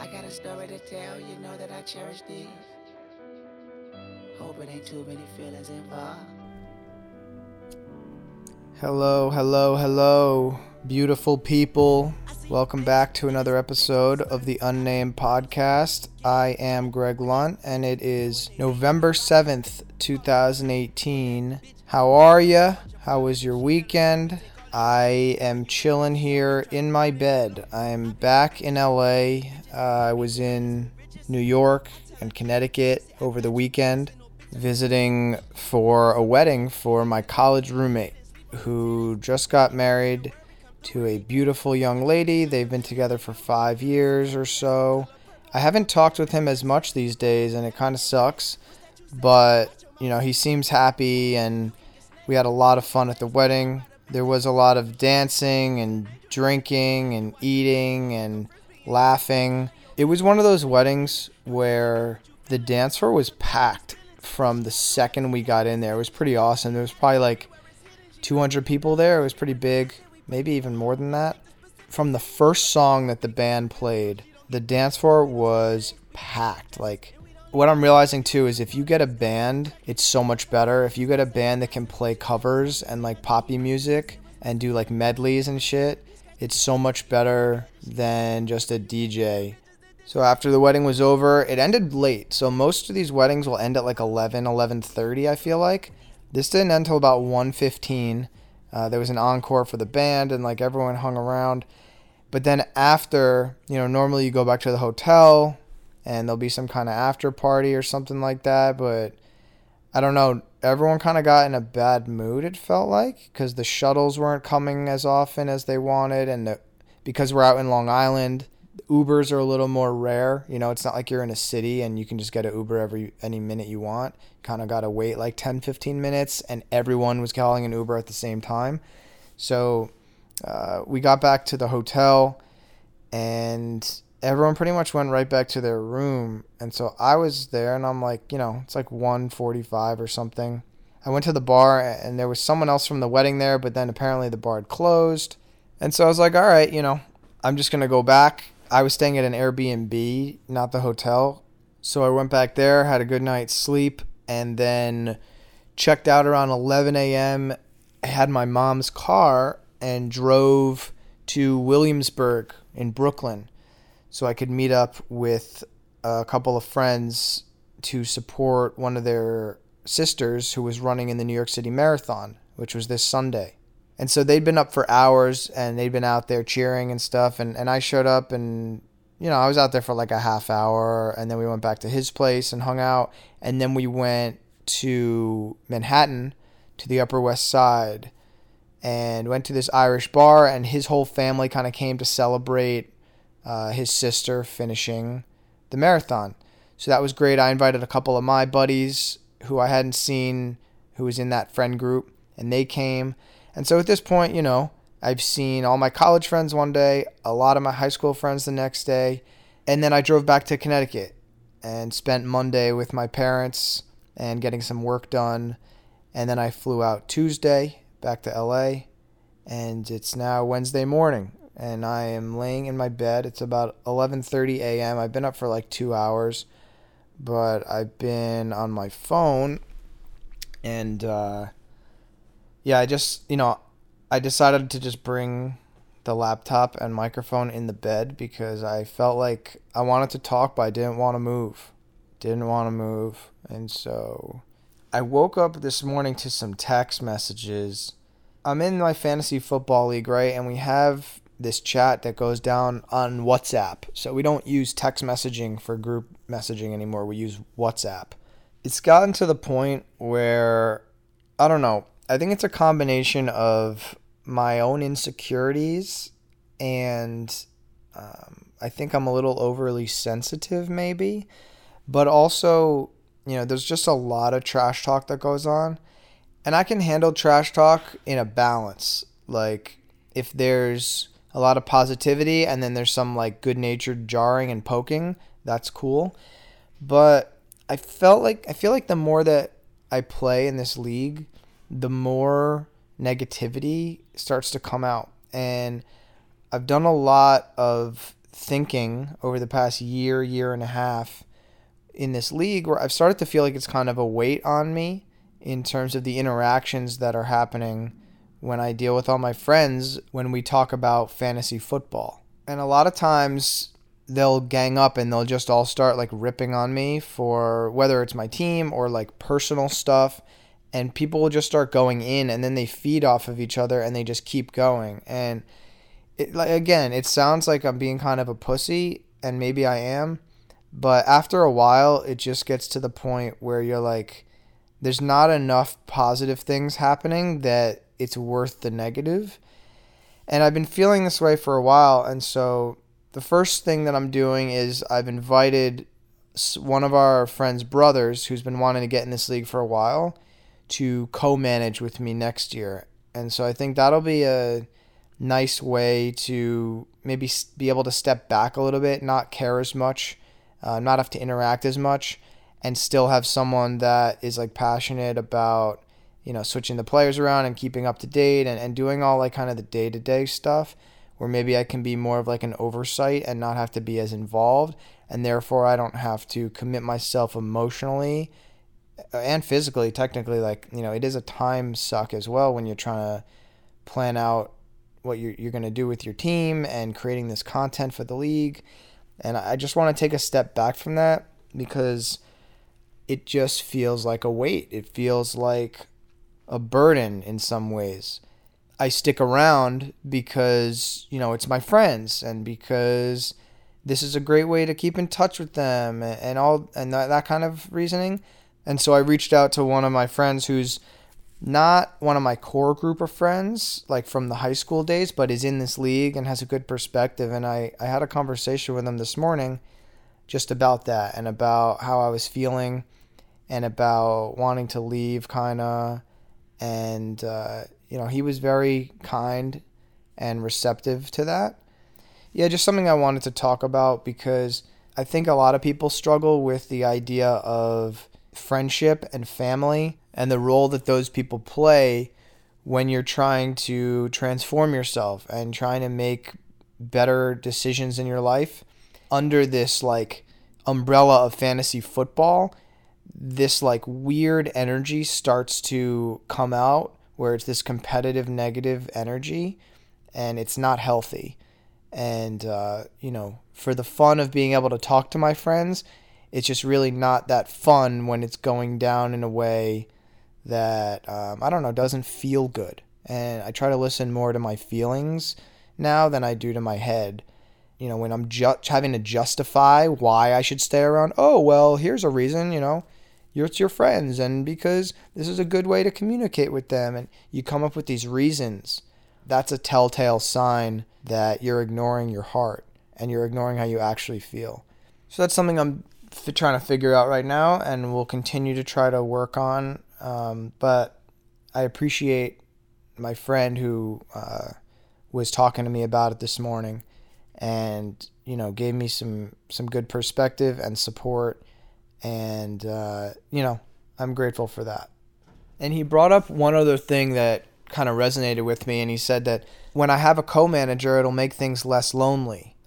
got a story to tell, you know that I cherish these. Hope it ain't too many feelings involved. Hello, hello, hello, beautiful people. Welcome back to another episode of the Unnamed Podcast. I am Greg Lunt, and it is November 7th, 2018. How are ya? How was your weekend? I am chilling here in my bed. I'm back in LA. I was in New York and Connecticut over the weekend visiting for a wedding for my college roommate who just got married to a beautiful young lady. They've been together for 5 years or so. I haven't talked with him as much these days, and it kind of sucks, but he seems happy, and we had a lot of fun at the wedding. There was a lot of dancing and drinking and eating and laughing. It was one of those weddings where the dance floor was packed from the second we got in there. It was pretty awesome. There was probably like 200 people there. It was pretty big, maybe even more than that. From the first song that the band played, the dance floor was packed. Like, what I'm realizing too is if you get a band, it's so much better. If you get a band that can play covers and like poppy music and do like medleys and shit, it's so much better than just a DJ. So after the wedding was over, it ended late. So most of these weddings will end at like 11:30, I feel like. This didn't end until about 1:15. There was an encore for the band, and like everyone hung around. But then after, normally you go back to the hotel, and there'll be some kind of after party or something like that. But I don't know. Everyone kind of got in a bad mood, it felt like, because the shuttles weren't coming as often as they wanted, and because we're out in Long Island, Ubers are a little more rare. It's not like you're in a city and you can just get an Uber any minute you want. Kind of got to wait like 10-15 minutes, and everyone was calling an Uber at the same time. So we got back to the hotel, and everyone pretty much went right back to their room. And so I was there, and I'm like, it's like 1:45 or something. I went to the bar, and there was someone else from the wedding there, but then apparently the bar had closed. And so I was like, all right, I'm just going to go back. I was staying at an Airbnb, not the hotel. So I went back there, had a good night's sleep, and then checked out around 11 a.m. I had my mom's car and drove to Williamsburg in Brooklyn so I could meet up with a couple of friends to support one of their sisters who was running in the New York City Marathon, which was this Sunday. And so they'd been up for hours, and they'd been out there cheering and stuff. And I showed up, and, I was out there for like a half hour. And then we went back to his place and hung out. And then we went to Manhattan, to the Upper West Side, and went to this Irish bar. And his whole family kind of came to celebrate his sister finishing the marathon. So that was great. I invited a couple of my buddies who I hadn't seen, who was in that friend group, and they came. And so at this point, I've seen all my college friends one day, a lot of my high school friends the next day, and then I drove back to Connecticut and spent Monday with my parents and getting some work done. And then I flew out Tuesday back to LA, and it's now Wednesday morning, and I am laying in my bed. It's about 11:30 a.m. I've been up for like 2 hours, but I've been on my phone, and yeah, I decided to just bring the laptop and microphone in the bed because I felt like I wanted to talk, but I didn't want to move. And so I woke up this morning to some text messages. I'm in my fantasy football league, right? And we have this chat that goes down on WhatsApp. So we don't use text messaging for group messaging anymore. We use WhatsApp. It's gotten to the point where, I don't know, I think it's a combination of my own insecurities, and I think I'm a little overly sensitive maybe, but also, there's just a lot of trash talk that goes on, and I can handle trash talk in a balance. Like, if there's a lot of positivity and then there's some like good-natured jarring and poking, that's cool. But I feel like the more that I play in this league, the more negativity starts to come out. And I've done a lot of thinking over the past year and a half in this league where I've started to feel like it's kind of a weight on me in terms of the interactions that are happening when I deal with all my friends when we talk about fantasy football. And a lot of times they'll gang up and they'll just all start like ripping on me for whether it's my team or like personal stuff, and people will just start going in and then they feed off of each other and they just keep going. And it sounds like I'm being kind of a pussy, and maybe I am, but after a while it just gets to the point where you're like, there's not enough positive things happening that it's worth the negative. And I've been feeling this way for a while, and so the first thing that I'm doing is I've invited one of our friend's brothers who's been wanting to get in this league for a while to co-manage with me next year. And so I think that'll be a nice way to maybe be able to step back a little bit, not care as much, not have to interact as much, and still have someone that is like passionate about, switching the players around and keeping up to date and doing all like kind of the day-to-day stuff, where maybe I can be more of like an oversight and not have to be as involved, and therefore I don't have to commit myself emotionally and physically. Technically, like, it is a time suck as well when you're trying to plan out what you're going to do with your team and creating this content for the league. And I just want to take a step back from that because it just feels like a weight. It feels like a burden in some ways. I stick around because, it's my friends and because this is a great way to keep in touch with them and that kind of reasoning. And so I reached out to one of my friends who's not one of my core group of friends, like from the high school days, but is in this league and has a good perspective. And I had a conversation with him this morning just about that and about how I was feeling and about wanting to leave kind of. And, he was very kind and receptive to that. Yeah, just something I wanted to talk about because I think a lot of people struggle with the idea of friendship and family and the role that those people play when you're trying to transform yourself and trying to make better decisions in your life. Under this like umbrella of fantasy football, this like weird energy starts to come out where it's this competitive negative energy and it's not healthy. And, for the fun of being able to talk to my friends, it's just really not that fun when it's going down in a way that, doesn't feel good. And I try to listen more to my feelings now than I do to my head. When I'm having to justify why I should stay around, oh, well, here's a reason, it's your friends and because this is a good way to communicate with them. And you come up with these reasons. That's a telltale sign that you're ignoring your heart and you're ignoring how you actually feel. So that's something I'm trying to figure out right now and will continue to try to work on. But I appreciate my friend who was talking to me about it this morning and, gave me some good perspective and support. And, I'm grateful for that. And he brought up one other thing that kind of resonated with me. And he said that when I have a co-manager, it'll make things less lonely.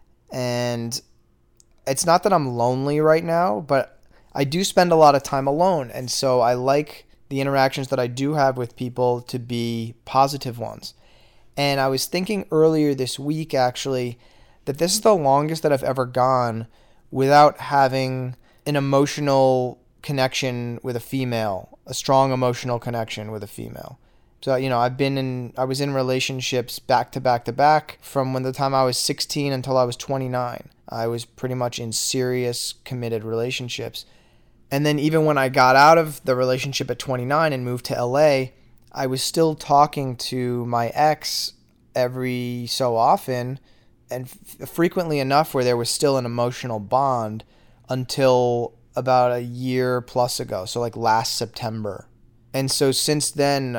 And it's not that I'm lonely right now, but I do spend a lot of time alone. And so I like the interactions that I do have with people to be positive ones. And I was thinking earlier this week, actually, that this is the longest that I've ever gone without having an emotional connection with a female, a strong emotional connection with a female. So, I was in relationships back to back to back from when the time I was 16 until I was 29. I was pretty much in serious committed relationships. And then even when I got out of the relationship at 29 and moved to LA, I was still talking to my ex every so often and frequently enough where there was still an emotional bond until about a year plus ago. So like last September. And so since then,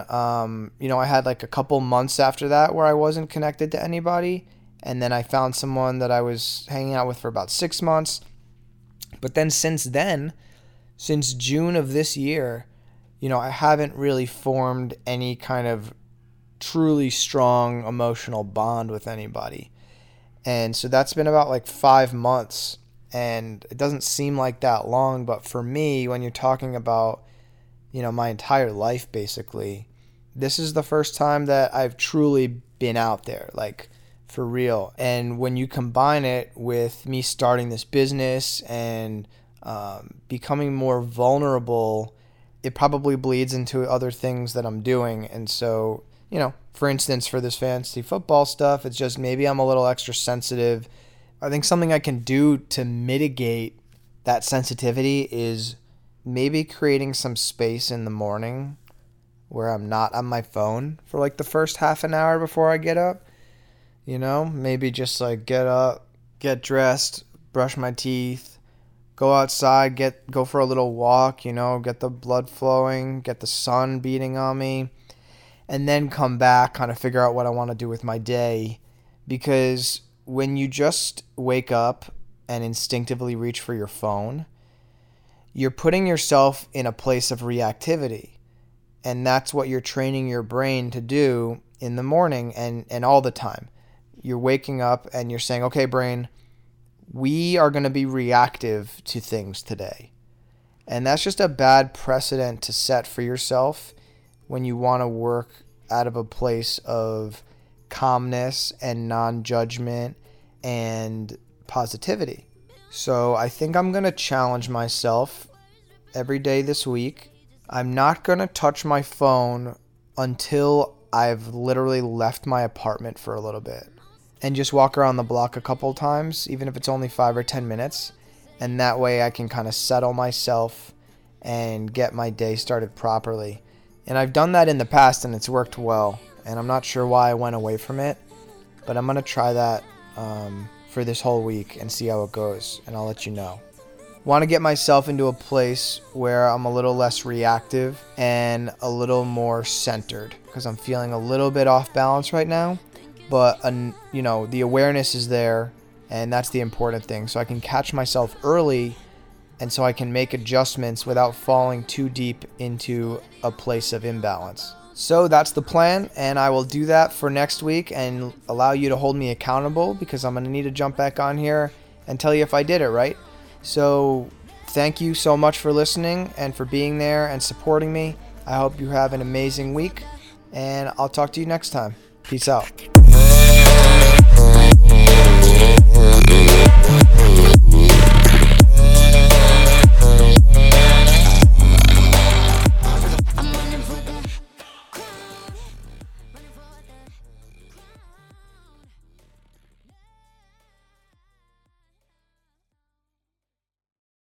I had like a couple months after that where I wasn't connected to anybody. And then I found someone that I was hanging out with for about 6 months. But then since June of this year, I haven't really formed any kind of truly strong emotional bond with anybody. And so that's been about like 5 months. And it doesn't seem like that long, but for me, when you're talking about, my entire life basically, this is the first time that I've truly been out there, like for real. And when you combine it with me starting this business and becoming more vulnerable, it probably bleeds into other things that I'm doing. And so, for instance, for this fantasy football stuff, it's just maybe I'm a little extra sensitive. I think something I can do to mitigate that sensitivity is maybe creating some space in the morning where I'm not on my phone for like the first half an hour before I get up. Maybe just like get up, get dressed, brush my teeth, go outside, go for a little walk, get the blood flowing, get the sun beating on me, and then come back, kind of figure out what I want to do with my day. Because when you just wake up and instinctively reach for your phone, you're putting yourself in a place of reactivity. And that's what you're training your brain to do in the morning and all the time. You're waking up and you're saying, okay, brain, we are going to be reactive to things today. And that's just a bad precedent to set for yourself when you want to work out of a place of calmness and non-judgment and positivity. So I think I'm going to challenge myself every day this week. I'm not going to touch my phone until I've literally left my apartment for a little bit and just walk around the block a couple times, even if it's only 5 or 10 minutes. And that way I can kind of settle myself and get my day started properly. And I've done that in the past and it's worked well. And I'm not sure why I went away from it, but I'm going to try that for this whole week and see how it goes. And I'll let you know. Want to get myself into a place where I'm a little less reactive and a little more centered, because I'm feeling a little bit off balance right now. But, the awareness is there, and that's the important thing. So I can catch myself early, and so I can make adjustments without falling too deep into a place of imbalance. So that's the plan, and I will do that for next week and allow you to hold me accountable, because I'm going to need to jump back on here and tell you if I did it right. So thank you so much for listening and for being there and supporting me. I hope you have an amazing week, and I'll talk to you next time. Peace out.